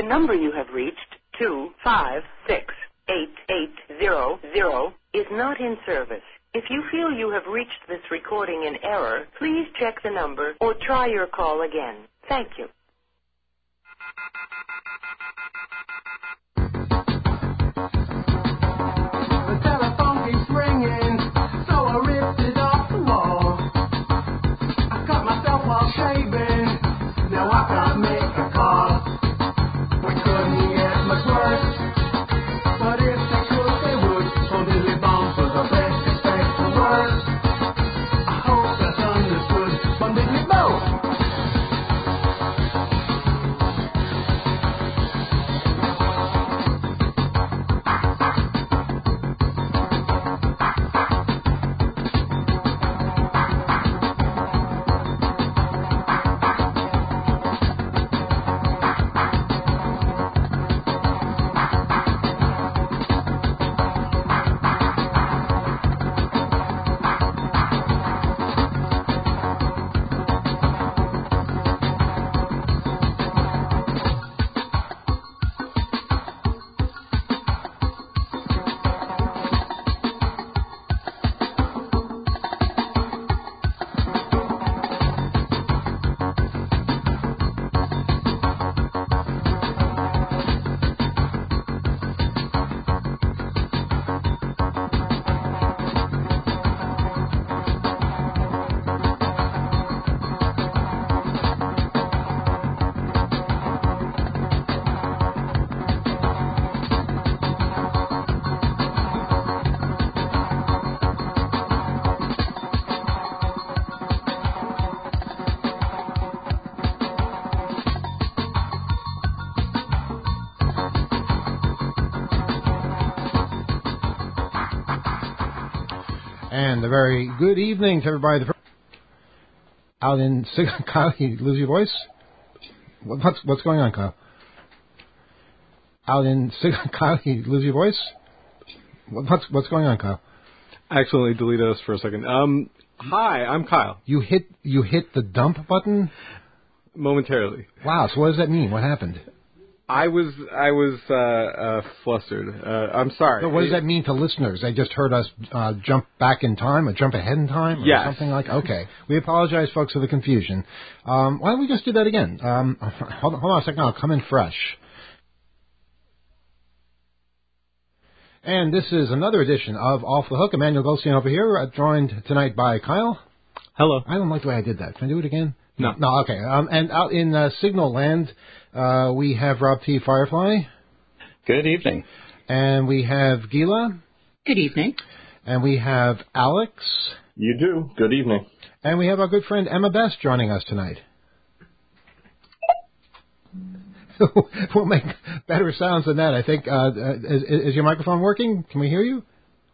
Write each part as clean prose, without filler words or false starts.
The number you have reached, 2568800, is not in service. If you feel you have reached this recording in error, please check the number or try your call again. Thank you. The telephone keeps ringing, so I ripped it off the wall. I cut myself while shaving, now I can't make a call. We couldn't get much worse, but if they could, they would. So Billy Bombs was the best expect the worst. I hope that's understood from Billy Bombs. And a very good evening to everybody. Out in Kyle, you lose your voice? What's going on, Kyle? Out in Kyle, you lose your voice? What's going on, Kyle? I accidentally deleted us for a second. Hi, I'm Kyle. You hit the dump button? Momentarily. Wow. So what does that mean? What happened? I was flustered. I'm sorry. So what does that mean to listeners? They just heard us jump back in time or jump ahead in time or something like that? Okay. We apologize, folks, for the confusion. Why don't we just do that again? Hold on a second. I'll come in fresh. And this is another edition of Off the Hook. Emmanuel Goldstein over here, joined tonight by Kyle. Hello. I don't like the way I did that. Can I do it again? No. No, okay. And out in Signal Land, we have Rob T. Firefly. Good evening. And we have Gila. Good evening. And we have Alex. You do. Good evening. And we have our good friend Emma Best joining us tonight. We'll make better sounds than that, I think. Is your microphone working? Can we hear you?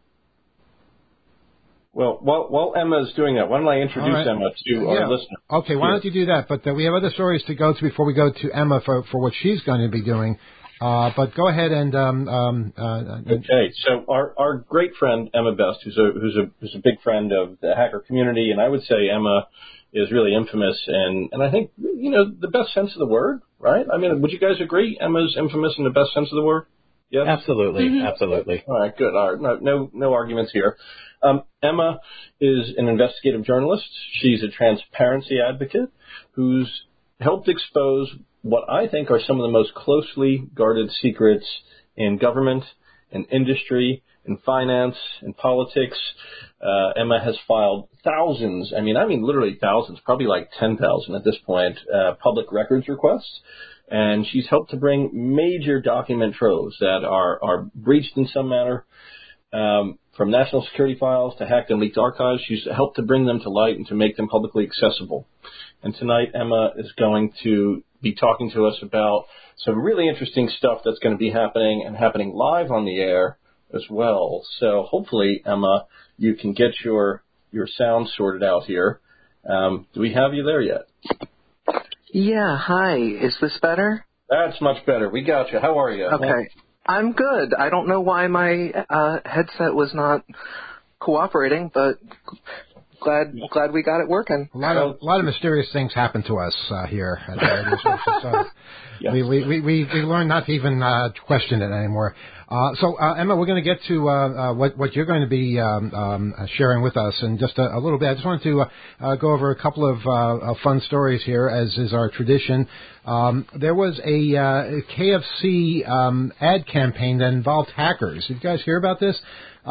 Well, while Emma's doing that, why don't I introduce Emma to our listeners? Okay, why don't you do that? But we have other stories to go to before we go to Emma for what she's going to be doing. But go ahead and... Okay, so our great friend Emma Best, who's a big friend of the hacker community, and I would say Emma is really infamous, and I think, the best sense of the word, right? I mean, would you guys agree Emma's infamous in the best sense of the word? Yes? Absolutely, Mm-hmm. absolutely. All right, good. All right, no arguments here. Emma is an investigative journalist. She's a transparency advocate who's helped expose what I think are some of the most closely guarded secrets in government, in industry, in finance, in politics. Emma has filed thousands, I mean literally thousands, probably like 10,000 at this point, public records requests. And she's helped to bring major document troves that are breached in some manner, from national security files to hacked and leaked archives. She's helped to bring them to light and to make them publicly accessible. And tonight, Emma is going to be talking to us about some really interesting stuff that's going to be happening live on the air as well. So hopefully, Emma, you can get your sound sorted out here. Do we have you there yet? Yeah, hi. Is this better? That's much better. We got you. How are you? Okay. I'm good. I don't know why my headset was not cooperating, but glad we got it working. A lot of mysterious things happen to us here at the radio station. So. Yes. We learned not to even question it anymore. So Emma, we're going to get to what you're going to be sharing with us in just a little bit. I just wanted to go over a couple of fun stories here, as is our tradition. There was a KFC ad campaign that involved hackers. Did you guys hear about this?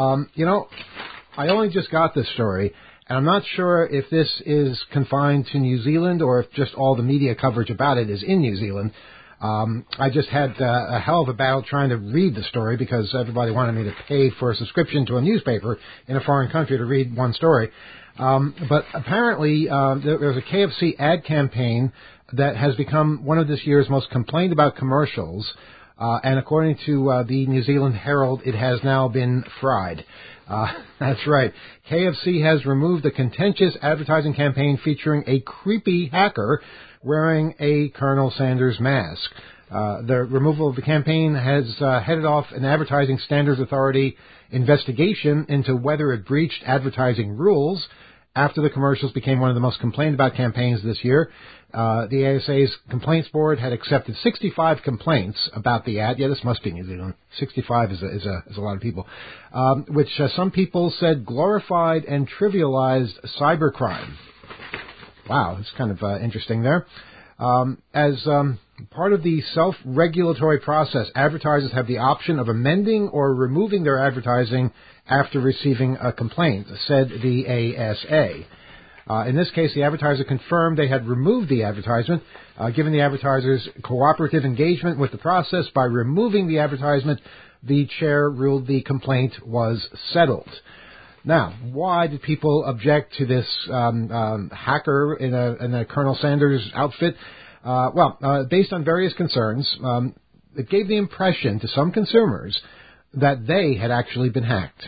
I only just got this story, and I'm not sure if this is confined to New Zealand or if just all the media coverage about it is in New Zealand. I just had a hell of a battle trying to read the story because everybody wanted me to pay for a subscription to a newspaper in a foreign country to read one story. But apparently there was a KFC ad campaign that has become one of this year's most complained about commercials. And according to the New Zealand Herald, it has now been fried. That's right. KFC has removed a contentious advertising campaign featuring a creepy hacker wearing a Colonel Sanders mask. The removal of the campaign has headed off an Advertising Standards Authority investigation into whether it breached advertising rules after the commercials became one of the most complained about campaigns this year. The ASA's complaints board had accepted 65 complaints about the ad. Yeah, this must be New Zealand. 65 is a lot of people. Which some people said glorified and trivialized cybercrime. Wow, it's kind of interesting there. As part of the self-regulatory process, advertisers have the option of amending or removing their advertising after receiving a complaint, said the ASA. In this case, the advertiser confirmed they had removed the advertisement, given the advertiser's cooperative engagement with the process. By removing the advertisement, the chair ruled the complaint was settled. Now, why did people object to this hacker in a Colonel Sanders outfit? Based on various concerns, it gave the impression to some consumers that they had actually been hacked.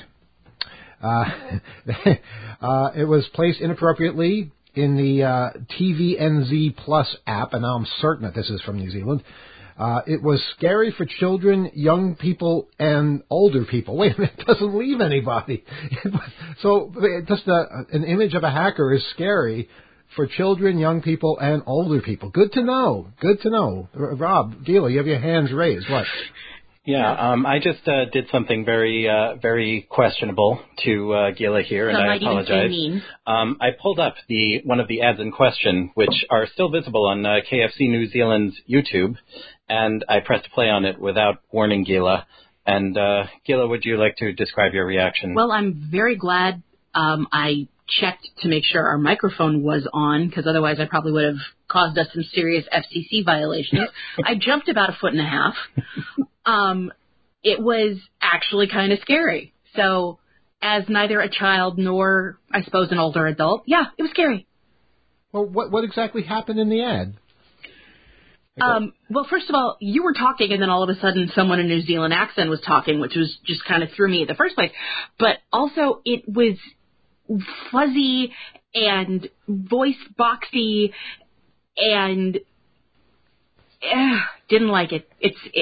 It was placed inappropriately in the TVNZ Plus app, and now I'm certain that this is from New Zealand. It was scary for children, young people, and older people. Wait a minute, it doesn't leave anybody. So just an image of a hacker is scary for children, young people, and older people. Good to know. Good to know. Rob, Gila, you have your hands raised. What? Yeah, I just did something very questionable to Gila here, and I apologize. I pulled up one of the ads in question, which are still visible on KFC New Zealand's YouTube, and I pressed play on it without warning Gila. And Gila, would you like to describe your reaction? Well, I'm very glad I checked to make sure our microphone was on, because otherwise I probably would have caused us some serious FCC violations. I jumped about 1.5 feet. It was actually kind of scary. So, as neither a child nor, I suppose, an older adult, yeah, it was scary. Well, what exactly happened in the ad? Well, first of all, you were talking, and then all of a sudden someone in a New Zealand accent was talking, which was just kind of threw me in the first place. But also, it was fuzzy and voice boxy, and didn't like it.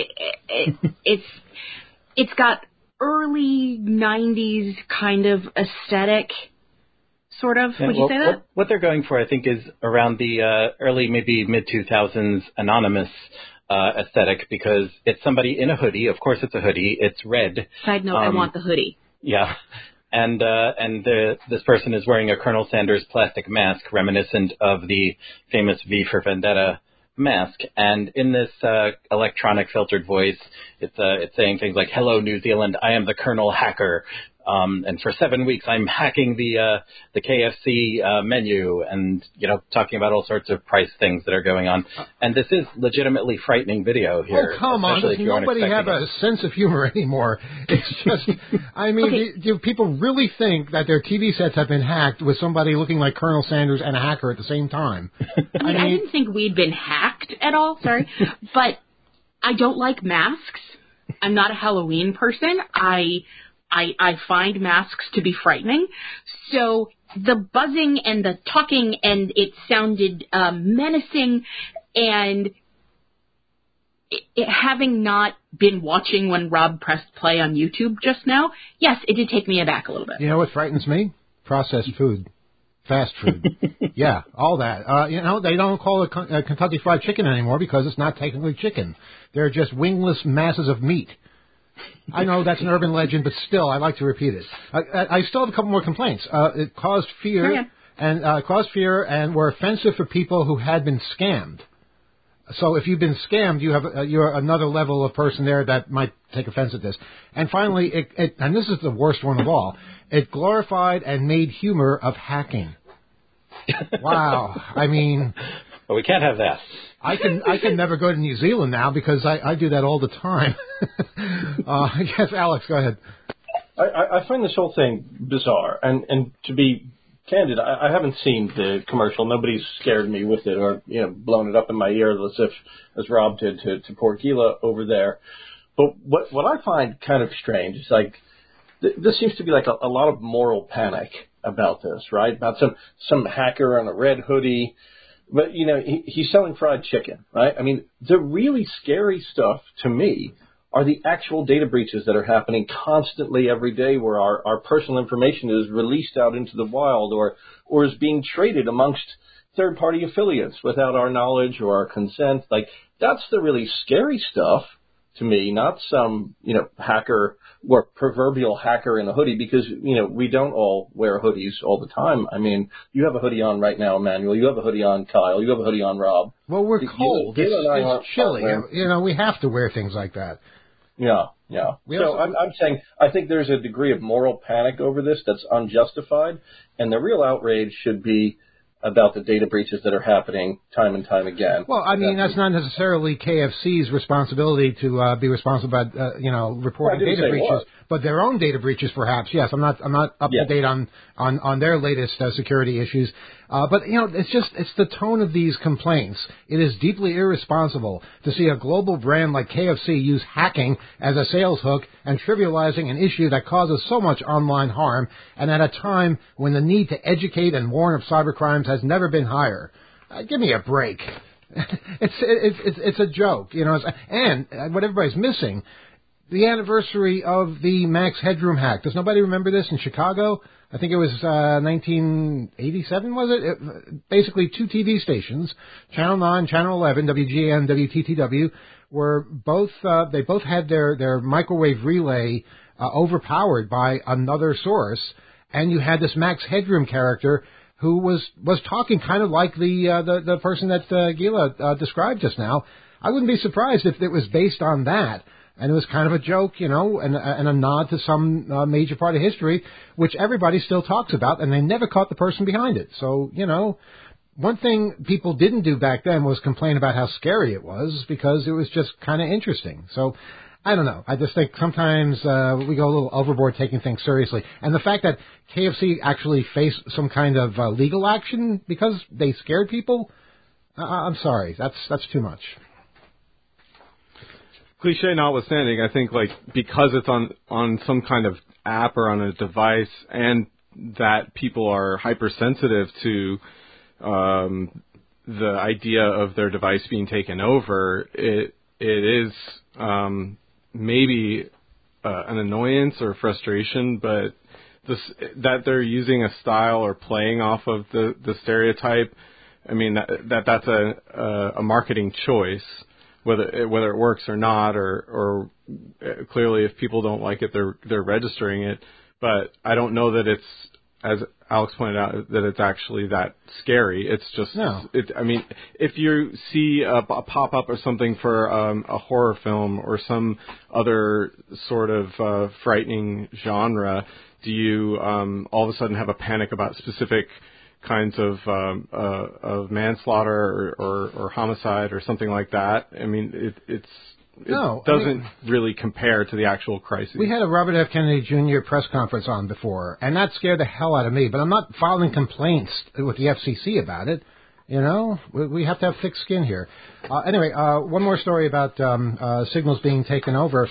It's got early 90s kind of aesthetic, sort of. Would you say that? What they're going for, I think, is around the early, maybe mid-2000s anonymous aesthetic, because it's somebody in a hoodie. Of course, it's a hoodie. It's red. Side note, I want the hoodie. Yeah. And this person is wearing a Colonel Sanders plastic mask reminiscent of the famous V for Vendetta mask. And in this electronic filtered voice, it's saying things like, "Hello, New Zealand, I am the Colonel Hacker. And for 7 weeks, I'm hacking the KFC menu," and, talking about all sorts of price things that are going on. And this is legitimately frightening video here. Oh, come on. Does nobody have a sense of humor anymore? It's just, I mean, okay. Do people really think that their TV sets have been hacked with somebody looking like Colonel Sanders and a hacker at the same time? I didn't think we'd been hacked at all, sorry. But I don't like masks. I'm not a Halloween person. I find masks to be frightening. So the buzzing and the talking, and it sounded menacing, and having not been watching when Rob pressed play on YouTube just now, yes, it did take me aback a little bit. You know what frightens me? Processed food. fast food. Yeah, all that. They don't call it Kentucky Fried Chicken anymore because it's not technically chicken. They're just wingless masses of meat. I know that's an urban legend, but still, I like to repeat it. I still have a couple more complaints. It caused fear and were offensive for people who had been scammed. So if you've been scammed, you're another level of person there that might take offense at this. And finally, and this is the worst one of all, it glorified and made humor of hacking. Wow. I mean... But we can't have that. I can never go to New Zealand now because I do that all the time. I guess, Alex, go ahead. I find this whole thing bizarre. And to be candid, I haven't seen the commercial. Nobody's scared me with it or blown it up in my ear as Rob did to poor Gila over there. But what I find kind of strange is like this seems to be like a lot of moral panic about this, right? About some hacker in a red hoodie. But, he's selling fried chicken, right? I mean, the really scary stuff to me are the actual data breaches that are happening constantly every day where our personal information is released out into the wild or is being traded amongst third-party affiliates without our knowledge or our consent. Like, that's the really scary stuff to me, not some, hacker or proverbial hacker in a hoodie because, we don't all wear hoodies all the time. I mean, you have a hoodie on right now, Emmanuel. You have a hoodie on, Kyle. You have a hoodie on, Rob. Well, we're cold. It's chilly. We have to wear things like that. Yeah. I'm saying I think there's a degree of moral panic over this that's unjustified, and the real outrage should be about the data breaches that are happening time and time again. Well, I mean, that's not necessarily KFC's responsibility to be responsible about, reporting data breaches, but their own data breaches, perhaps. Yes, I'm not up to date on their latest security issues. But it's the tone of these complaints. It is deeply irresponsible to see a global brand like KFC use hacking as a sales hook and trivializing an issue that causes so much online harm, and at a time when the need to educate and warn of cybercrimes has never been higher. Give me a break. It's a joke, and what everybody's missing, the anniversary of the Max Headroom hack. Does nobody remember this in Chicago? I think it was 1987, was it? Basically, two TV stations, Channel 9, Channel 11, WGN, WTTW, were both they both had their microwave relay overpowered by another source, and you had this Max Headroom character who was talking kind of like the person that Gila described just now. I wouldn't be surprised if it was based on that. And it was kind of a joke, and a nod to some major part of history, which everybody still talks about, and they never caught the person behind it. So, one thing people didn't do back then was complain about how scary it was, because it was just kind of interesting. So, I don't know. I just think sometimes we go a little overboard taking things seriously. And the fact that KFC actually faced some kind of legal action because they scared people, I'm sorry. That's too much. Cliche notwithstanding, I think because it's on some kind of app or on a device, and that people are hypersensitive to the idea of their device being taken over, it is maybe an annoyance or frustration, but that they're using a style or playing off of the stereotype. I mean that's a marketing choice. Whether it works or not, or clearly if people don't like it, they're registering it. But I don't know that it's, as Alex pointed out, that it's actually that scary. It's just, I mean, if you see a pop-up or something for a horror film or some other sort of frightening genre, do you all of a sudden have a panic about specific kinds of manslaughter or homicide or something like that? I mean, it doesn't really compare to the actual crisis. We had a Robert F. Kennedy Jr. press conference on before, and that scared the hell out of me. But I'm not filing complaints with the FCC about it. We have to have thick skin here. Anyway, one more story about signals being taken over.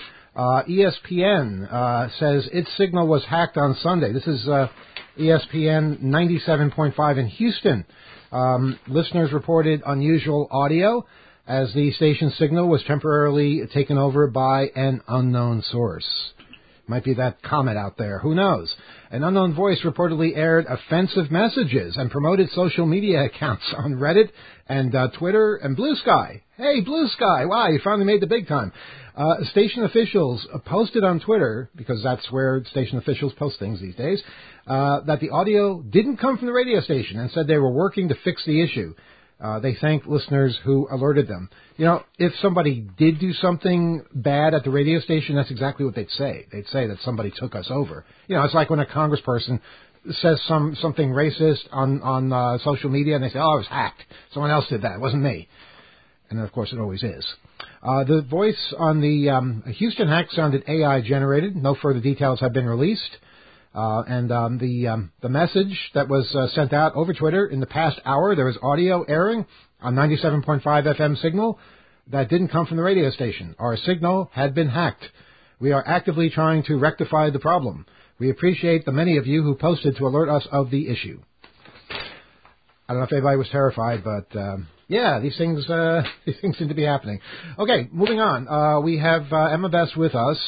ESPN says its signal was hacked on Sunday. This is ESPN 97.5 in Houston. Listeners reported unusual audio as the station's signal was temporarily taken over by an unknown source. Might be that comet out there. Who knows? An unknown voice reportedly aired offensive messages and promoted social media accounts on Reddit and Twitter and Blue Sky. Hey, Blue Sky! Wow, you finally made the big time. Station officials posted on Twitter, because that's where station officials post things these days, that the audio didn't come from the radio station and said they were working to fix the issue. They thanked listeners who alerted them. You know, if somebody did do something bad at the radio station, that's exactly what they'd say. They'd say that somebody took us over. You know, it's like when a congressperson says something racist on social media and they say, oh, I was hacked. Someone else did that. It wasn't me. And, of course, it always is. The voice on the Houston hack sounded AI-generated. No further details have been released. The message that was sent out over Twitter in the past hour, there was audio airing on 97.5 FM signal that didn't come from the radio station. Our signal had been hacked. We are actively trying to rectify the problem. We appreciate the many of you who posted to alert us of the issue. I don't know if anybody was terrified, but yeah, these things seem to be happening. Okay, moving on. We have Emma Best with us,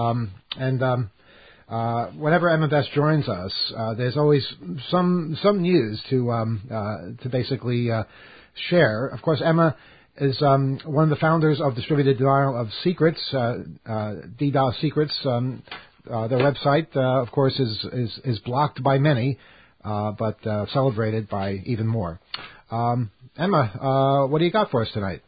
whenever Emma Best joins us, there's always some news to basically share. Of course, Emma is one of the founders of Distributed Denial of Secrets, DDoS Secrets. Their website, of course, is blocked by many, but celebrated by even more. Emma, what do you got for us tonight?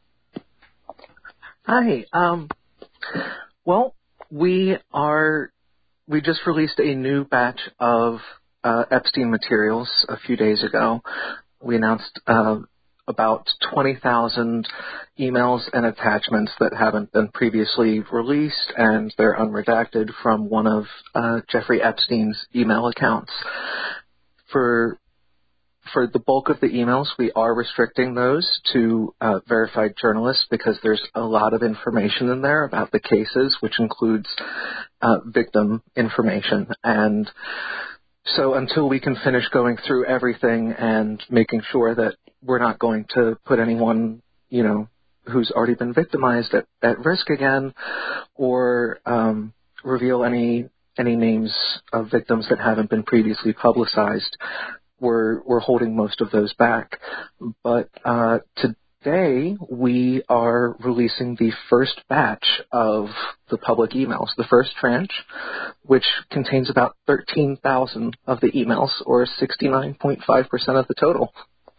Hi. Well, we just released a new batch of Epstein materials a few days ago. We announced about 20,000 emails and attachments that haven't been previously released, and they're unredacted from one of Jeffrey Epstein's email accounts. For the bulk of the emails, we are restricting those to verified journalists because there's a lot of information in there about the cases, which includes victim information. And so until we can finish going through everything and making sure that we're not going to put anyone, who's already been victimized at risk again, or reveal any names of victims that haven't been previously publicized, we're holding most of those back. But today we are releasing the first batch of the public emails, the first tranche, which contains about 13,000 of the emails, or 69.5% of the total.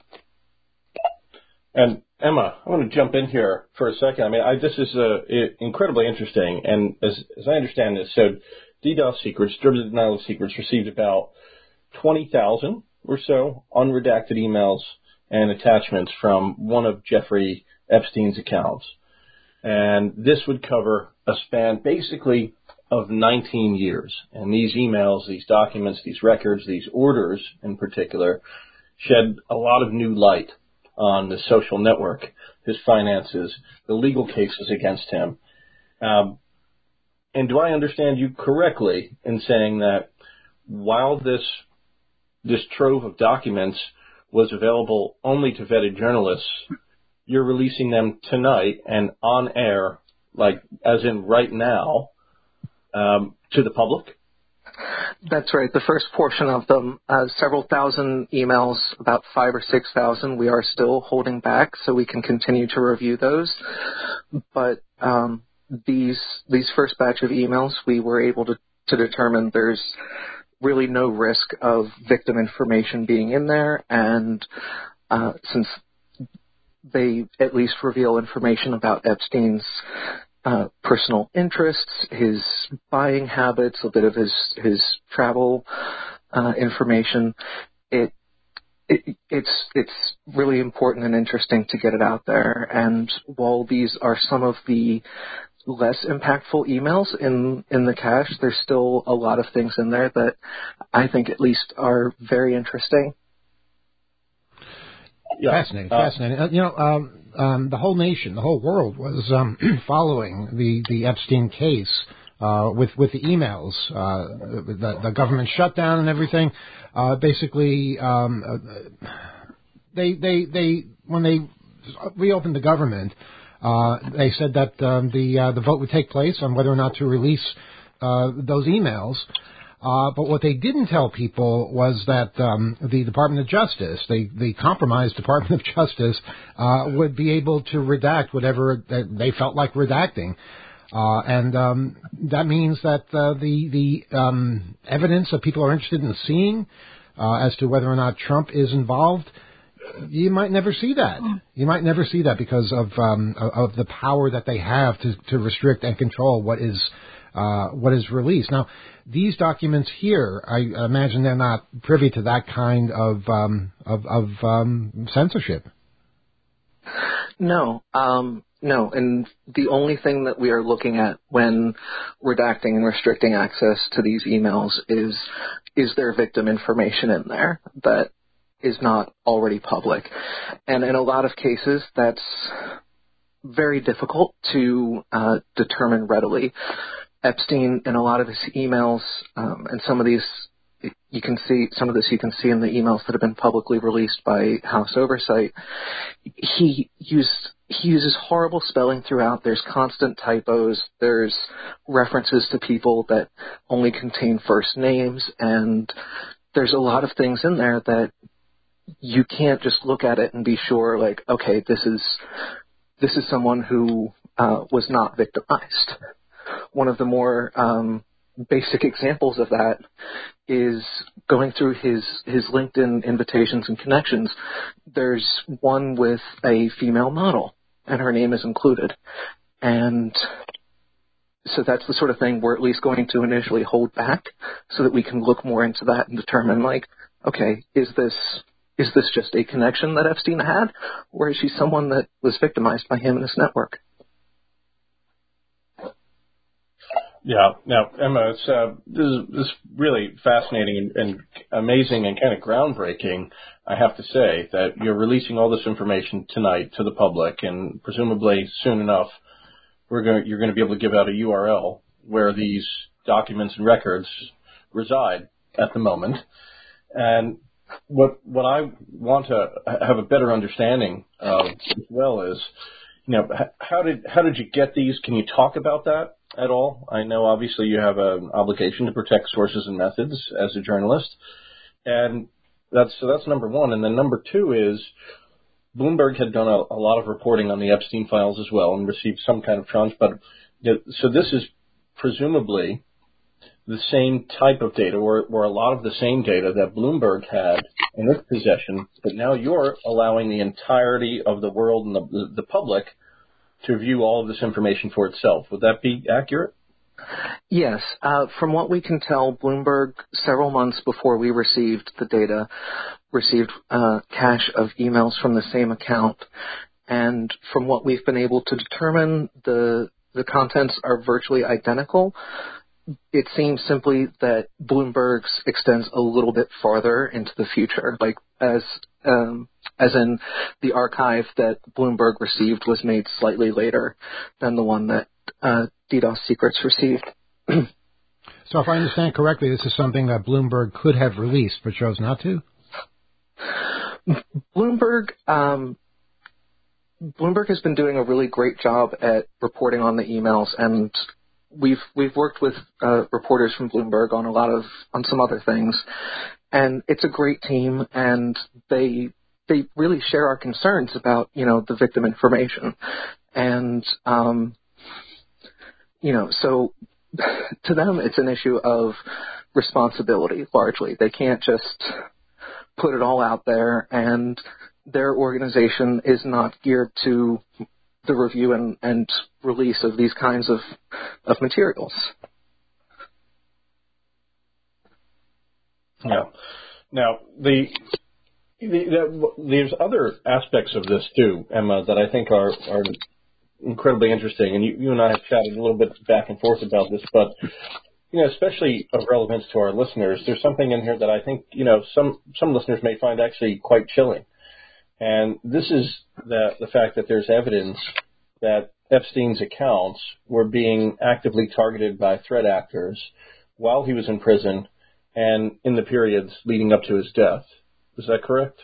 And Emma, I want to jump in here for a second. I mean, this is incredibly interesting. And as I understand this, so DDoS Secrets, Distributed Denial of Secrets, received about 20,000 or so unredacted emails and attachments from one of Jeffrey Epstein's accounts. And this would cover a span basically of 19 years. And these emails, these documents, these records, these orders in particular, shed a lot of new light on the social network, his finances, the legal cases against him. And do I understand you correctly in saying that while this trove of documents was available only to vetted journalists, you're releasing them tonight and on air, like as in right now, to the public? That's right. The first portion of them, several thousand emails, about 5,000 or 6,000, we are still holding back so we can continue to review those. But these first batch of emails, we were able to determine there's really no risk of victim information being in there, and since they at least reveal information about Epstein's personal interests, his buying habits, a bit of his travel information, it's really important and interesting to get it out there. And while these are some of the less impactful emails in the cache, there's still a lot of things in there that I think at least are very interesting. Yeah. Fascinating. The whole nation, the whole world was following the Epstein case with the emails, the government shutdown and everything. Basically, they when they reopened the government, they said that the vote would take place on whether or not to release those emails. But what they didn't tell people was that the Department of Justice, the compromised Department of Justice, would be able to redact whatever they felt like redacting. And that means that the evidence that people are interested in seeing as to whether or not Trump is involved, you might never see that. You might never see that because of the power that they have to restrict and control what is released. Now, these documents here, I imagine they're not privy to that kind of censorship. No, and the only thing that we are looking at when redacting and restricting access to these emails is there victim information in there that is not already public. And in a lot of cases, that's very difficult to determine readily. Epstein, in a lot of his emails, and some of this you can see in the emails that have been publicly released by House Oversight. He uses horrible spelling throughout. There's constant typos. There's references to people that only contain first names, and there's a lot of things in there that you can't just look at it and be sure, like, okay, this is someone who was not victimized. One of the more basic examples of that is going through his LinkedIn invitations and connections. There's one with a female model, and her name is included. And so that's the sort of thing we're at least going to initially hold back so that we can look more into that and determine, like, okay, is this just a connection that Epstein had, or is she someone that was victimized by him and his network? Yeah. Now, Emma, this is really fascinating and amazing and kind of groundbreaking. I have to say that you're releasing all this information tonight to the public, and presumably soon enough, you're going to be able to give out a URL where these documents and records reside at the moment. And what I want to have a better understanding of as well is, how did you get these? Can you talk about that at all? I know obviously you have an obligation to protect sources and methods as a journalist, and that's number one. And then number two is Bloomberg had done a lot of reporting on the Epstein files as well and received some kind of tranche. But so this is presumably the same type of data, or a lot of the same data that Bloomberg had in its possession, but now you're allowing the entirety of the world and the public to view all of this information for itself. Would that be accurate? Yes. From what we can tell, Bloomberg, several months before we received the data, received cache of emails from the same account. And from what we've been able to determine, the contents are virtually identical. It seems simply that Bloomberg's extends a little bit farther into the future, like as in the archive that Bloomberg received was made slightly later than the one that DDoS Secrets received. So if I understand correctly, this is something that Bloomberg could have released but chose not to? Bloomberg has been doing a really great job at reporting on the emails, and we've worked with reporters from Bloomberg on some other things, and it's a great team, and they really share our concerns about the victim information, and so to them it's an issue of responsibility largely. They can't just put it all out there, and their organization is not geared to the review and release of these kinds of materials. Yeah. Now, there's other aspects of this too, Emma, that I think are incredibly interesting. And you and I have chatted a little bit back and forth about this, but especially of relevance to our listeners, there's something in here that I think some listeners may find actually quite chilling. And this is the fact that there's evidence that Epstein's accounts were being actively targeted by threat actors while he was in prison and in the periods leading up to his death. Is that correct?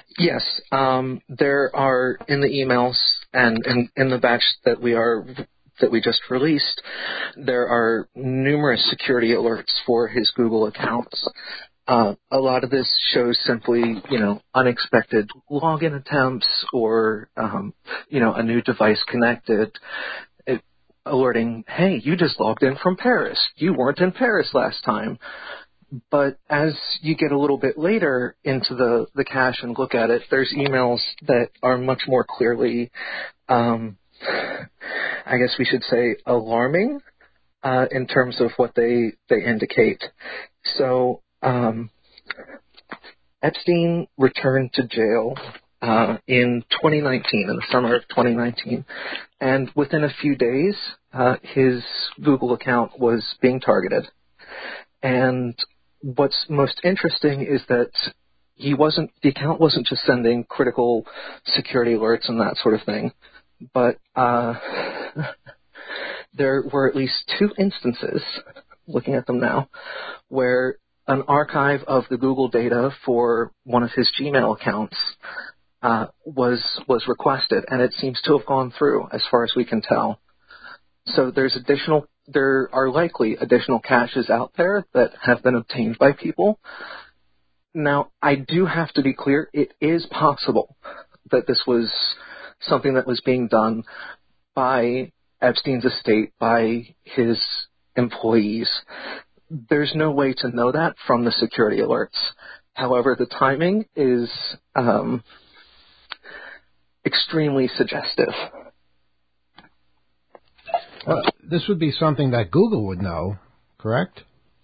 Yes. There are in the emails and in the batch that we are that we just released, there are numerous security alerts for his Google accounts. A lot of this shows simply, unexpected login attempts or, a new device connected, alerting, hey, you just logged in from Paris. You weren't in Paris last time. But as you get a little bit later into the cache and look at it, there's emails that are much more clearly, I guess we should say, alarming in terms of what they indicate. So Epstein returned to jail in 2019, in the summer of 2019. And within a few days, his Google account was being targeted. And what's most interesting is that the account wasn't just sending critical security alerts and that sort of thing, but there were at least 2 instances, looking at them now, where an archive of the Google data for one of his Gmail accounts was requested, and it seems to have gone through, as far as we can tell. So there are likely additional caches out there that have been obtained by people. Now, I do have to be clear, it is possible that this was something that was being done by Epstein's estate, by his employees. There's no way to know that from the security alerts. However, the timing is extremely suggestive. This would be something that Google would know, correct?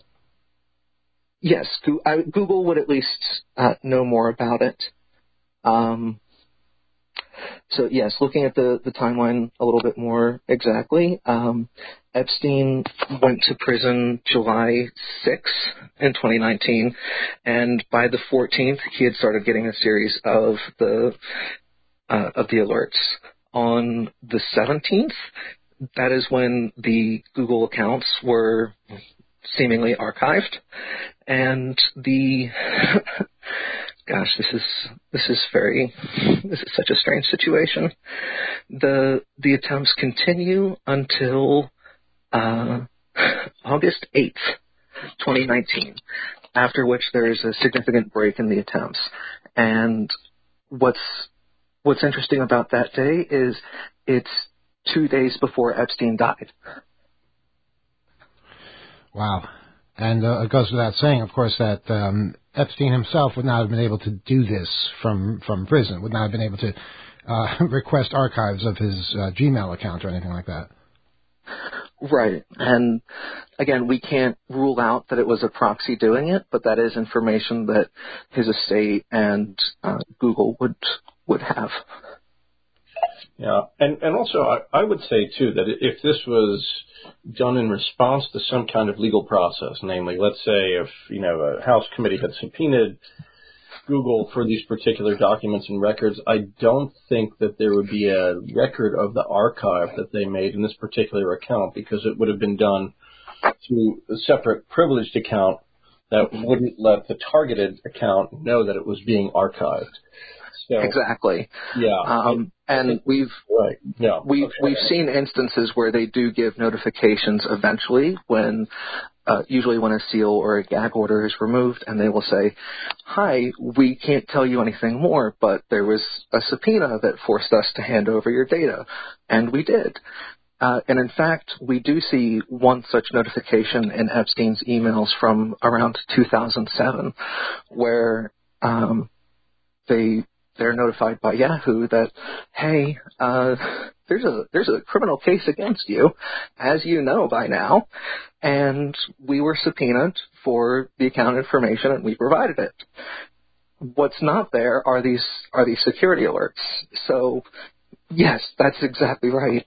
Yes, Google would at least know more about it. So yes, looking at the timeline a little bit more exactly, Epstein went to prison July 6th in 2019, and by the 14th, he had started getting a series of the alerts. On the 17th, that is when the Google accounts were seemingly archived, and gosh, this is such a strange situation. The attempts continue until August 8th, 2019, after which there is a significant break in the attempts. And what's interesting about that day is it's 2 days before Epstein died. Wow. And it goes without saying, of course, that Epstein himself would not have been able to do this from prison, would not have been able to request archives of his Gmail account or anything like that. Right. And again, we can't rule out that it was a proxy doing it, but that is information that his estate and Google would have. Yeah, and also I would say, too, that if this was done in response to some kind of legal process, namely, let's say if, a House committee had subpoenaed Google for these particular documents and records, I don't think that there would be a record of the archive that they made in this particular account, because it would have been done through a separate privileged account that wouldn't let the targeted account know that it was being archived. So, exactly. Yeah. And we've seen instances where they do give notifications eventually when usually when a seal or a gag order is removed, and they will say, hi, we can't tell you anything more, but there was a subpoena that forced us to hand over your data, and we did. And in fact, we do see one such notification in Epstein's emails from around 2007, where they're notified by Yahoo that, hey, there's a criminal case against you, as you know by now, and we were subpoenaed for the account information, and we provided it. What's not there are these security alerts. So, yes, that's exactly right.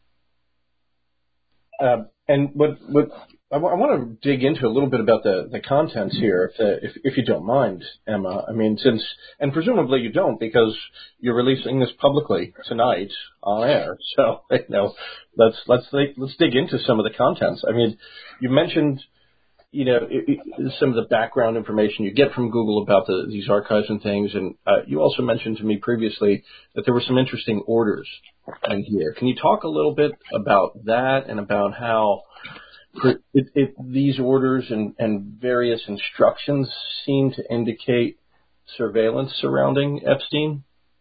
And what I want to dig into a little bit about the contents here, if you don't mind, Emma. I mean, and presumably you don't, because you're releasing this publicly tonight on air. So let's dig into some of the contents. I mean, you mentioned some of the background information you get from Google about these archives and things. And you also mentioned to me previously that there were some interesting orders in here. Can you talk a little bit about that and about how these orders and various instructions seem to indicate surveillance surrounding Epstein?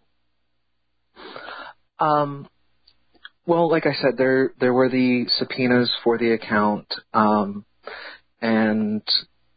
Well, like I said, there were the subpoenas for the account, and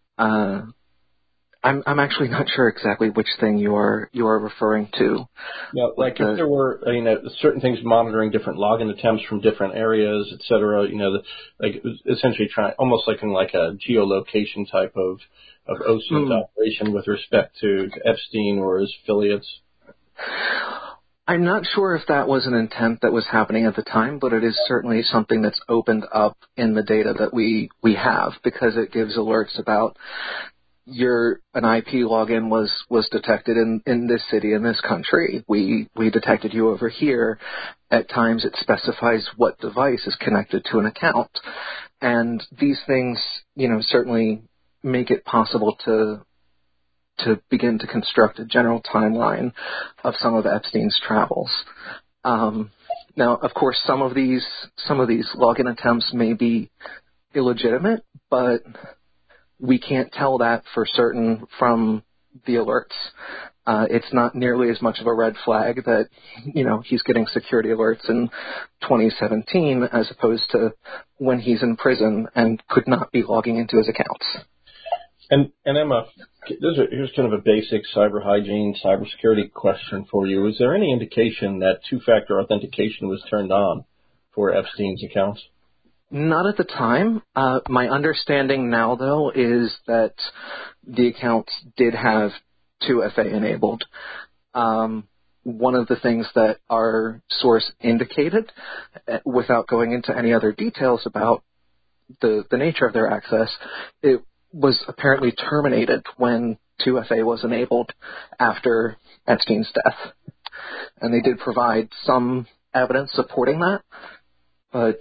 I'm actually not sure exactly which thing you are referring to. Yeah, like if there were certain things monitoring different login attempts from different areas, et cetera. Essentially trying almost like a geolocation type of OSINT operation with respect to Epstein or his affiliates. I'm not sure if that was an intent that was happening at the time, but it is certainly something that's opened up in the data that we have, because it gives alerts about an IP login was detected in this city, in this country. We detected you over here. At times it specifies what device is connected to an account. And these things, certainly make it possible to begin to construct a general timeline of some of Epstein's travels. Now, of course, some of these login attempts may be illegitimate, but we can't tell that for certain from the alerts. It's not nearly as much of a red flag that, he's getting security alerts in 2017 as opposed to when he's in prison and could not be logging into his accounts. And Emma, here's kind of a basic cyber hygiene, cybersecurity question for you. Is there any indication that two-factor authentication was turned on for Epstein's accounts? Not at the time. My understanding now, though, is that the accounts did have 2FA enabled. One of the things that our source indicated, without going into any other details about the nature of their access, it was apparently terminated when 2FA was enabled after Epstein's death. And they did provide some evidence supporting that, but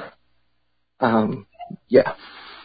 yeah.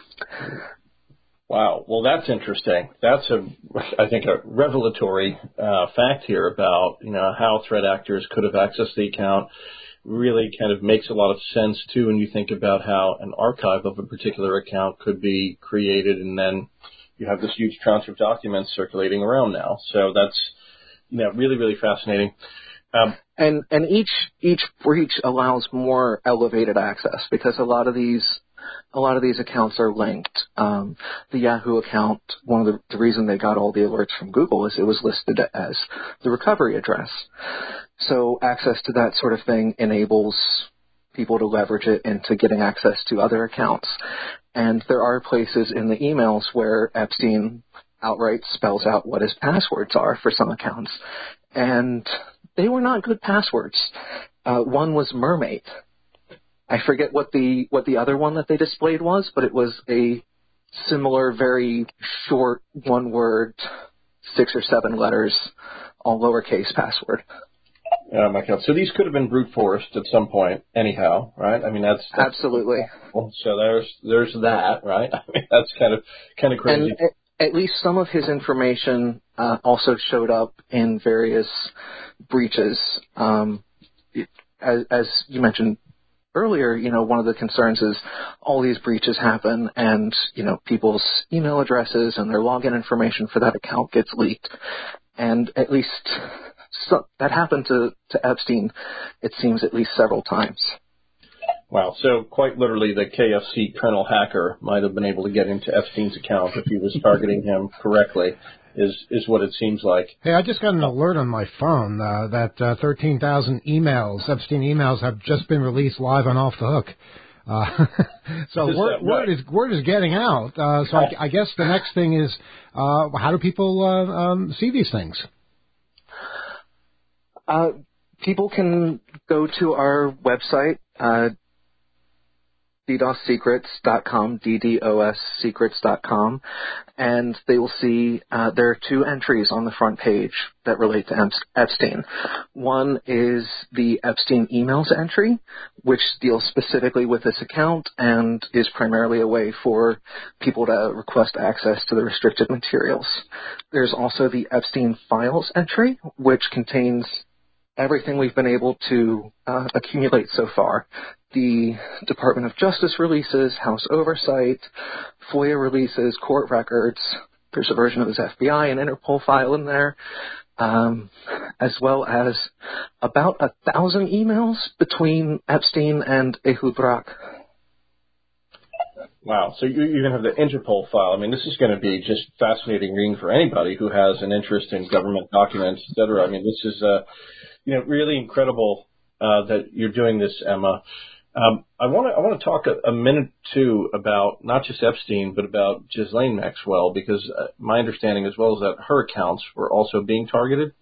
Wow. Well, that's interesting. That's I think a revelatory fact here about, how threat actors could have accessed the account. Really kind of makes a lot of sense, too, when you think about how an archive of a particular account could be created, and then you have this huge tranche of documents circulating around now. So that's, really, really fascinating. And each breach allows more elevated access, because a lot of these accounts are linked. The Yahoo account, one of the reason they got all the alerts from Google is it was listed as the recovery address. So access to that sort of thing enables people to leverage it into getting access to other accounts. And there are places in the emails where Epstein outright spells out what his passwords are for some accounts. And they were not good passwords. One was mermaid. I forget what the other one that they displayed was, but it was a similar, very short, one word, 6 or 7 letters, all lowercase password. My God. So these could have been brute forced at some point, anyhow, right? I mean, that's absolutely. So there's that, right? I mean, that's kind of crazy. And at least some of his information also showed up in various breaches. As you mentioned earlier, one of the concerns is all these breaches happen, and people's email addresses and their login information for that account gets leaked, and at least. So that happened to Epstein, it seems, at least several times. Wow. So quite literally the KFC Colonel hacker might have been able to get into Epstein's account if he was targeting him correctly, is what it seems like. Hey, I just got an alert on my phone that 13,000 Epstein emails have just been released live on Off the Hook. So word is getting out. So I guess the next thing is, how do people see these things? People can go to our website, ddossecrets.com, ddossecrets.com, and they will see there are two entries on the front page that relate to Epstein. One is the Epstein emails entry, which deals specifically with this account and is primarily a way for people to request access to the restricted materials. There's also the Epstein files entry, which contains everything we've been able to accumulate so far. The Department of Justice releases, House oversight, FOIA releases, court records. There's a version of his FBI and Interpol file in there, as well as about 1,000 emails between Epstein and Ehud Barak. Wow. So you even have the Interpol file. I mean, this is going to be just fascinating reading for anybody who has an interest in government documents, et cetera. I mean, this is really incredible that you're doing this, Emma. I want to talk a minute, too, about not just Epstein, but about Ghislaine Maxwell, because my understanding as well is that her accounts were also being targeted.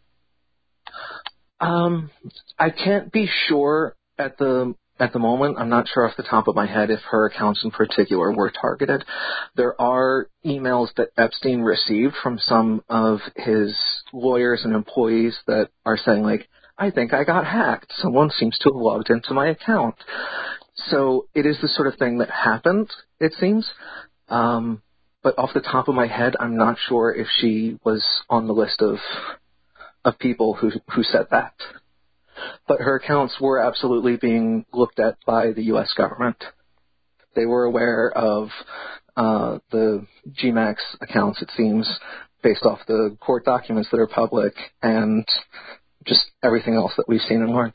I can't be sure at the moment. I'm not sure off the top of my head if her accounts in particular were targeted. There are emails that Epstein received from some of his lawyers and employees that are saying, like, I think I got hacked. Someone seems to have logged into my account. So it is the sort of thing that happened, it seems. But off the top of my head, I'm not sure if she was on the list of people who said that. But her accounts were absolutely being looked at by the U.S. government. They were aware of the GMAX accounts, it seems, based off the court documents that are public and just everything else that we've seen and learned.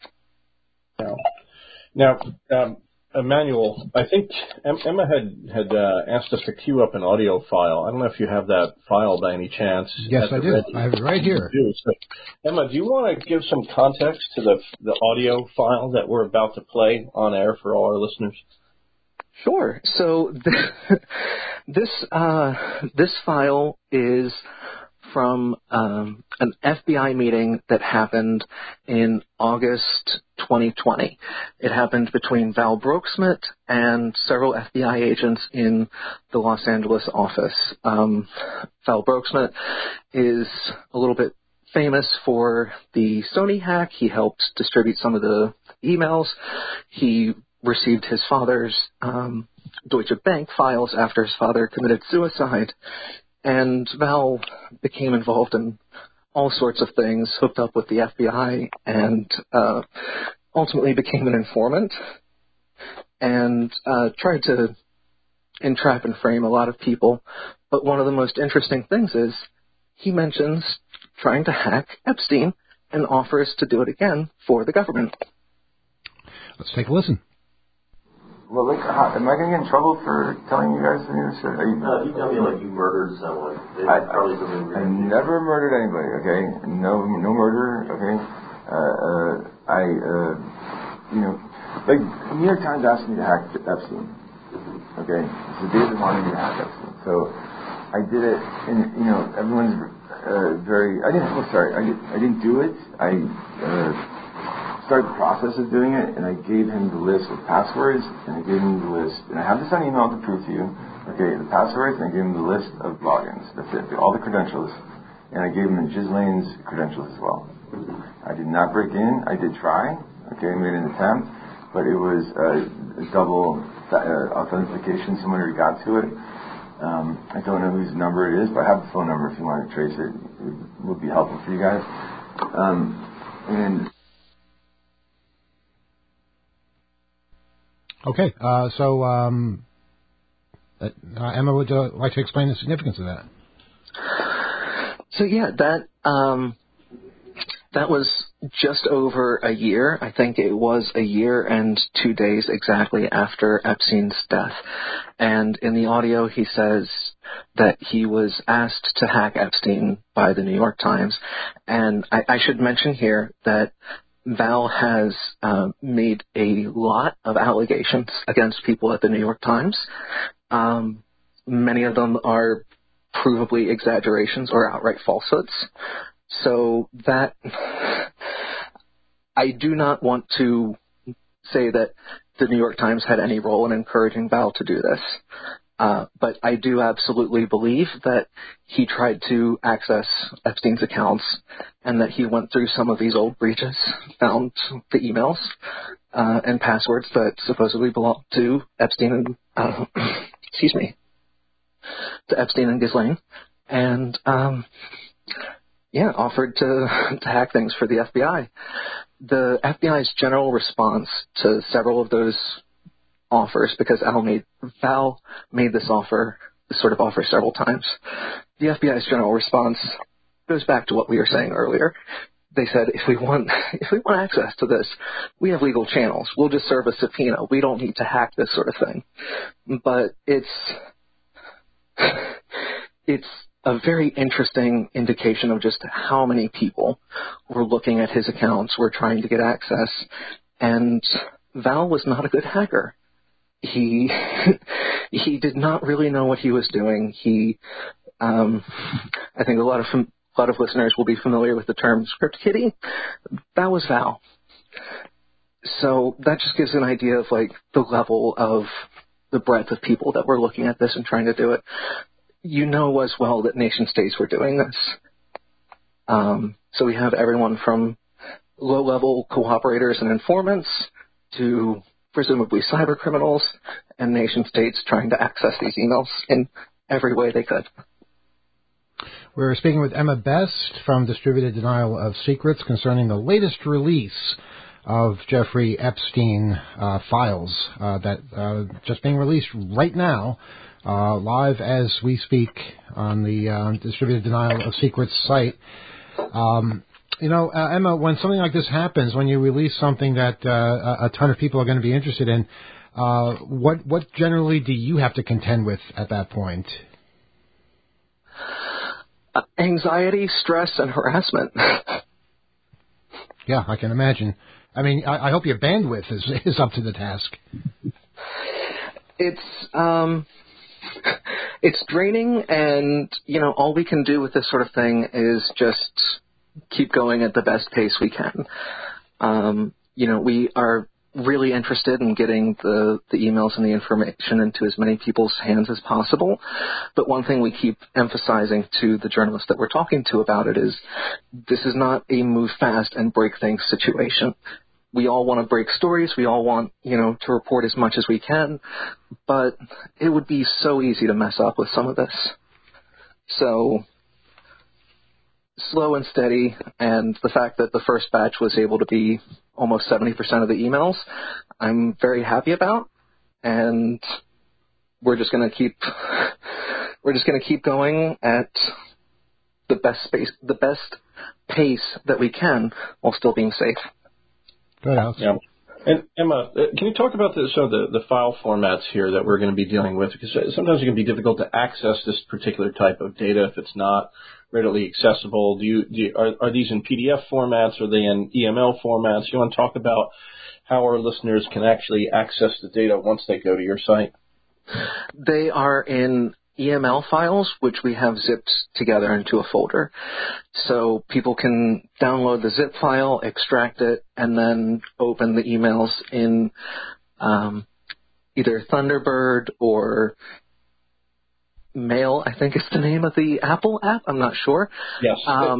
Now, Emmanuel, I think Emma had asked us to queue up an audio file. I don't know if you have that file by any chance. Yes, I do. I have it right here. So, Emma, do you want to give some context to the audio file that we're about to play on air for all our listeners? Sure. So this file is from an FBI meeting that happened in August 2020. It happened between Val Broeksmit and several FBI agents in the Los Angeles office. Val Broeksmit is a little bit famous for the Sony hack. He helped distribute some of the emails. He received his father's Deutsche Bank files after his father committed suicide. And Val became involved in all sorts of things, hooked up with the FBI, and ultimately became an informant and tried to entrap and frame a lot of people. But one of the most interesting things is he mentions trying to hack Epstein and offers to do it again for the government. Let's take a listen. Well, like, am I going to get in trouble for telling you guys any of this shit? No, you tell me like you murdered someone. I never murdered anybody, okay? No murder, okay? Like, the New York Times asked me to hack Epstein, okay? So David wanted me to hack Epstein. So I did it, and, everyone's I didn't do it. I started the process of doing it, and I gave him the list of passwords, and I gave him the list, and I have this on email to prove to you, okay, the passwords, and I gave him the list of logins. That's it, all the credentials, and I gave him Ghislaine's credentials as well. I did not break in. I did try, okay, I made an attempt, but it was a double authentication. Someone already got to it. I don't know whose number it is, but I have the phone number if you want to trace it. It would be helpful for you guys. Okay, so Emma, would you like to explain the significance of that? So yeah, that was just over a year. I think it was a year and 2 days exactly after Epstein's death. And in the audio, he says that he was asked to hack Epstein by the New York Times. And I should mention here that Val has made a lot of allegations against people at the New York Times. Many of them are provably exaggerations or outright falsehoods. So that I do not want to say that the New York Times had any role in encouraging Val to do this. But I do absolutely believe that he tried to access Epstein's accounts and that he went through some of these old breaches, found the emails and passwords that supposedly belonged to Epstein and, to Epstein and Ghislaine, and, offered to hack things for the FBI. The FBI's general response to several of those offers, because Val made this sort of offer several times. The FBI's general response goes back to what we were saying earlier. They said, if we want access to this, we have legal channels. We'll just serve a subpoena. We don't need to hack this sort of thing. But it's a very interesting indication of just how many people were looking at his accounts, were trying to get access, and Val was not a good hacker. He did not really know what he was doing. I think a lot of listeners will be familiar with the term script kiddie. That was Val. So that just gives an idea of like the level of the breadth of people that were looking at this and trying to do it. You know as well that nation states were doing this. So we have everyone from low-level cooperators and informants to presumably cyber criminals and nation states trying to access these emails in every way they could. We're speaking with Emma Best from Distributed Denial of Secrets concerning the latest release of Jeffrey Epstein files that just being released right now, live as we speak on the Distributed Denial of Secrets site. Emma, when something like this happens, when you release something that a ton of people are going to be interested in, what generally do you have to contend with at that point? Anxiety, stress, and harassment. Yeah, I can imagine. I mean, I hope your bandwidth is up to the task. It's draining, and all we can do with this sort of thing is just keep going at the best pace we can. We are really interested in getting the emails and the information into as many people's hands as possible. But one thing we keep emphasizing to the journalists that we're talking to about it is this is not a move fast and break things situation. We all want to break stories. We all want, to report as much as we can. But it would be so easy to mess up with some of this. So slow and steady, and the fact that the first batch was able to be almost 70% of the emails, I'm very happy about, and we're just going to keep going at the best pace that we can while still being safe. Good, Alex. Yeah. And Emma, can you talk about the file formats here that we're going to be dealing with? Because sometimes it can be difficult to access this particular type of data if it's not readily accessible. Are these in PDF formats? Are they in EML formats? You want to talk about how our listeners can actually access the data once they go to your site? They are in EML files, which we have zipped together into a folder. So people can download the zip file, extract it, and then open the emails in either Thunderbird or Mail, I think is the name of the Apple app. I'm not sure. Yes.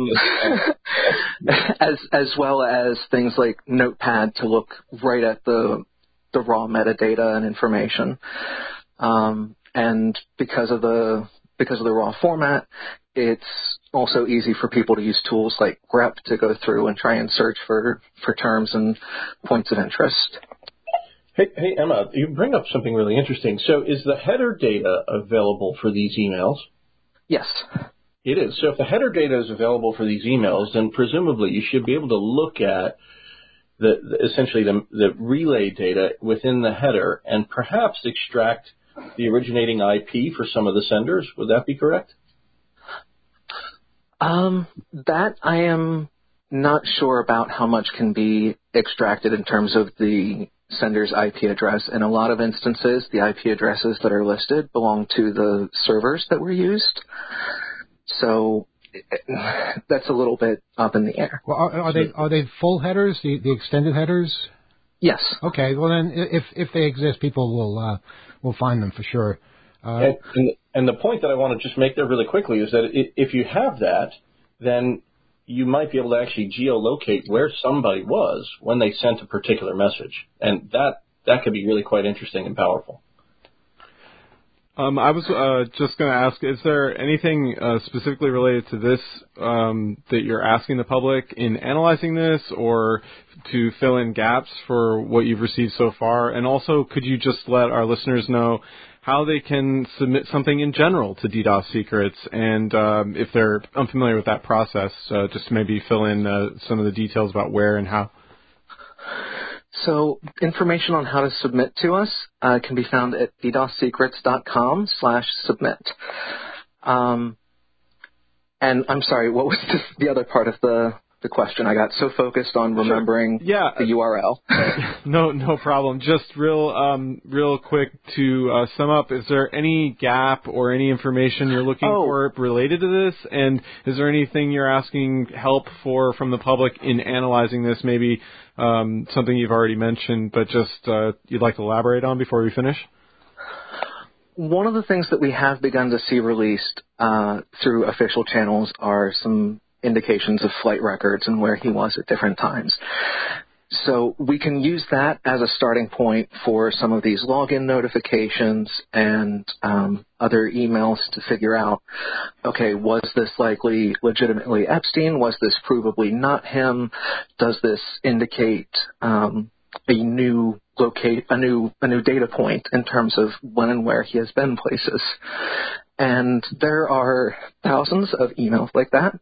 As well as things like Notepad to look right at the raw metadata and information. And because of the raw format, it's also easy for people to use tools like grep to go through and try and search for terms and points of interest. Hey, Emma, you bring up something really interesting. So is the header data available for these emails? Yes. It is. So if the header data is available for these emails, then presumably you should be able to look at essentially the relay data within the header and perhaps extract the originating IP for some of the senders. Would that be correct? That I am not sure about how much can be extracted in terms of the sender's IP address. In a lot of instances, the IP addresses that are listed belong to the servers that were used. So that's a little bit up in the air. Well, are they full headers, the extended headers? Yes. Okay. Well, then, if they exist, people will find them for sure. And the point that I want to just make there really quickly is that if you have that, then you might be able to actually geolocate where somebody was when they sent a particular message, and that could be really quite interesting and powerful. I was just going to ask, is there anything specifically related to this that you're asking the public in analyzing this, or to fill in gaps for what you've received so far? And also, could you just let our listeners know how they can submit something in general to DDoS Secrets, and if they're unfamiliar with that process, just maybe fill in some of the details about where and how? So information on how to submit to us can be found at ddossecrets.com/submit. And I'm sorry, what was the other part of the question? I got so focused on remembering the URL. No problem. Just real quick to sum up, is there any gap or any information you're looking for related to this? And is there anything you're asking help for from the public in analyzing this? Maybe something you've already mentioned, but just you'd like to elaborate on before we finish? One of the things that we have begun to see released through official channels are some indications of flight records and where he was at different times. So we can use that as a starting point for some of these login notifications and other emails to figure out, okay, was this likely legitimately Epstein? Was this provably not him? Does this indicate a new data point in terms of when and where he has been places? And there are thousands of emails like that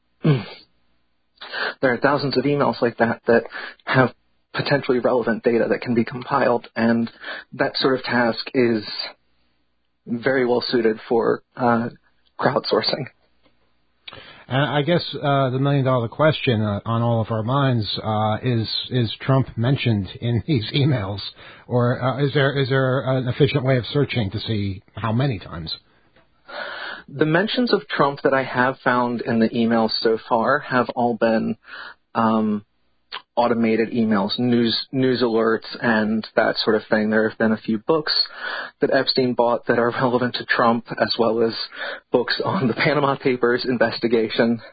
that have potentially relevant data that can be compiled, and that sort of task is very well suited for crowdsourcing. And I guess the million-dollar question on all of our minds is Trump mentioned in these emails, or is there an efficient way of searching to see how many times? The mentions of Trump that I have found in the emails so far have all been automated emails, news alerts, and that sort of thing. There have been a few books that Epstein bought that are relevant to Trump, as well as books on the Panama Papers investigation.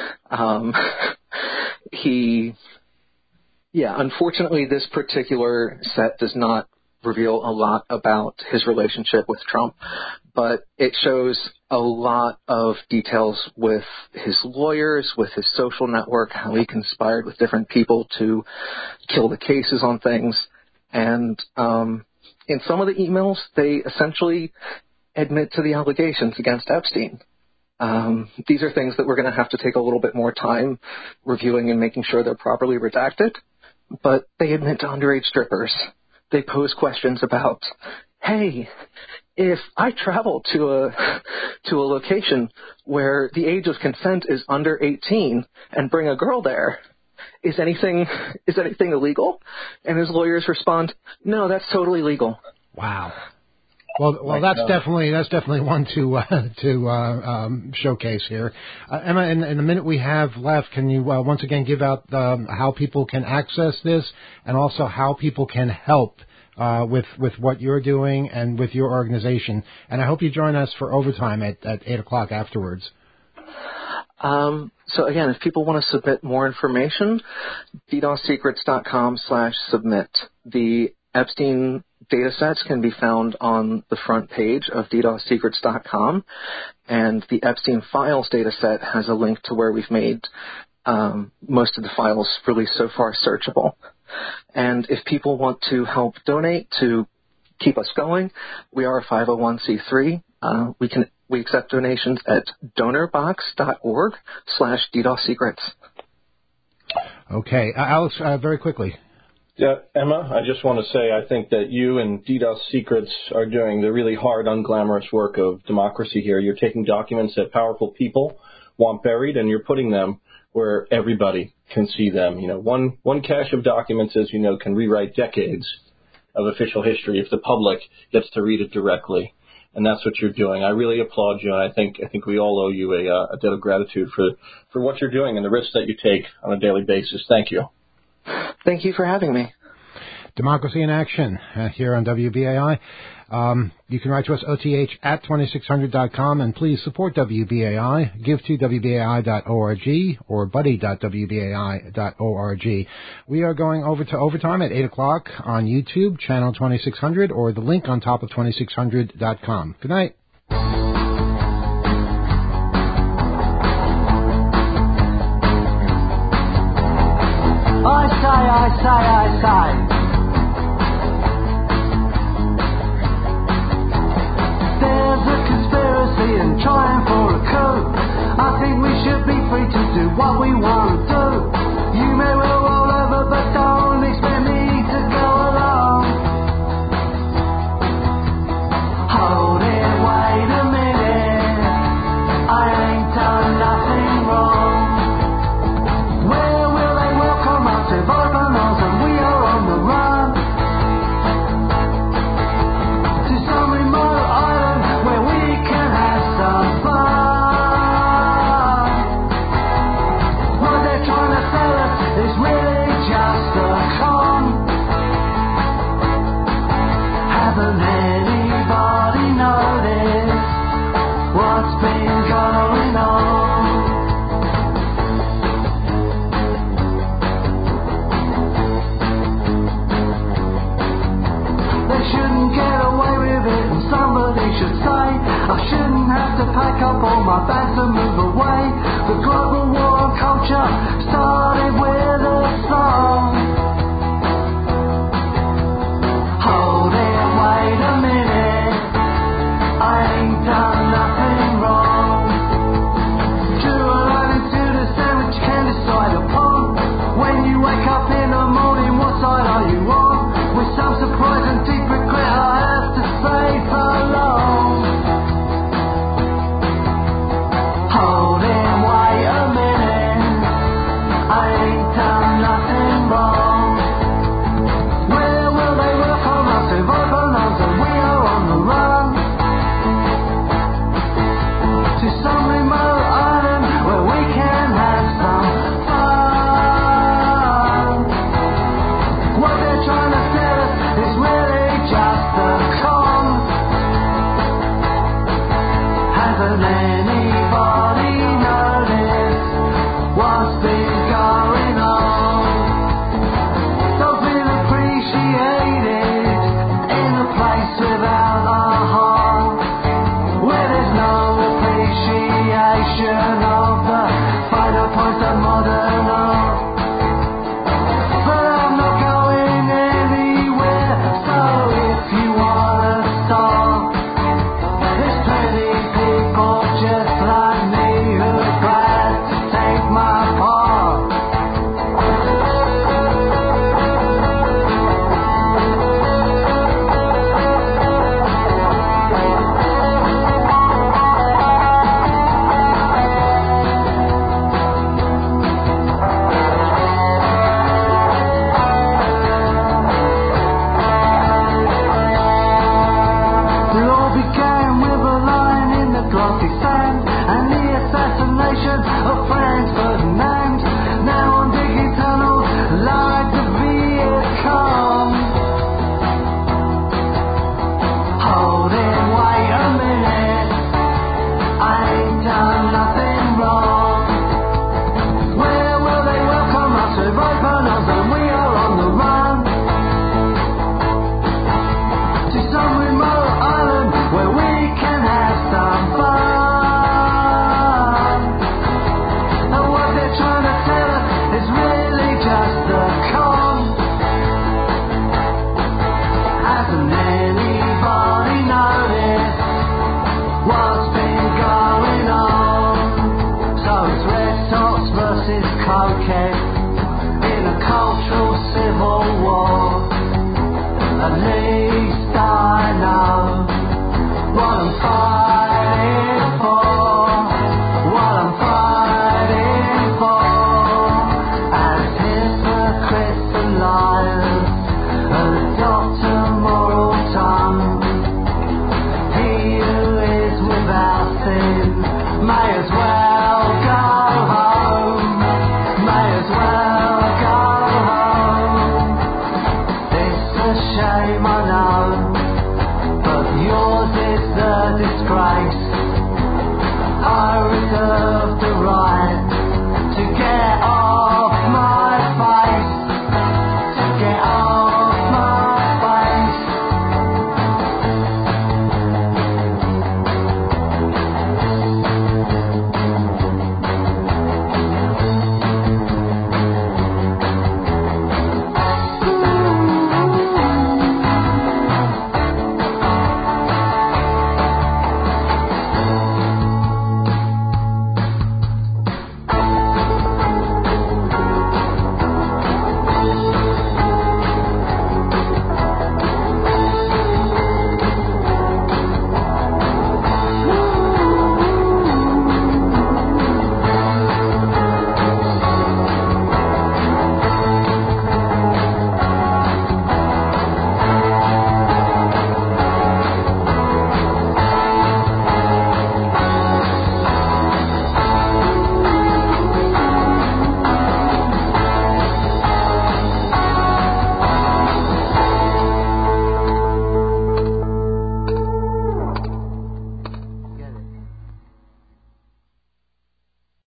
Unfortunately, this particular set does not reveal a lot about his relationship with Trump, but it shows a lot of details with his lawyers, with his social network, how he conspired with different people to kill the cases on things. And in some of the emails, they essentially admit to the allegations against Epstein. These are things that we're going to have to take a little bit more time reviewing and making sure they're properly redacted, but they admit to underage strippers. They pose questions about, hey, if I travel to a location where the age of consent is under 18 and bring a girl there, is anything illegal? And his lawyers respond, no, that's totally legal. Wow. Well, that's definitely one to showcase here. Emma, in the minute we have left, can you once again give out how people can access this, and also how people can help with what you're doing and with your organization? And I hope you join us for overtime at 8:00 afterwards. So again, if people want to submit more information, ddossecrets.com/submit. The Epstein datasets can be found on the front page of ddossecrets.com, and the Epstein files dataset has a link to where we've made most of the files released so far searchable. And if people want to help donate to keep us going, we are a 501c3. We accept donations at donorbox.org/DDoSsecrets. Okay. Alex, very quickly. Yeah, Emma, I just want to say I think that you and DDoS Secrets are doing the really hard, unglamorous work of democracy here. You're taking documents that powerful people want buried, and you're putting them where everybody can see them. You know, one cache of documents, as you know, can rewrite decades of official history if the public gets to read it directly. And that's what you're doing. I really applaud you, and I think we all owe you a debt of gratitude for what you're doing and the risks that you take on a daily basis. Thank you. Thank you for having me. Democracy in Action here on WBAI. You can write to us, oth@2600.com, and please support WBAI. Give to WBAI.org or buddy.wbai.org. We are going over to overtime at 8 o'clock on YouTube, channel 2600, or the link on top of 2600.com. Good night. I say. There's a conspiracy and trying for a coup. I think we should be free to do what we want to do. You may well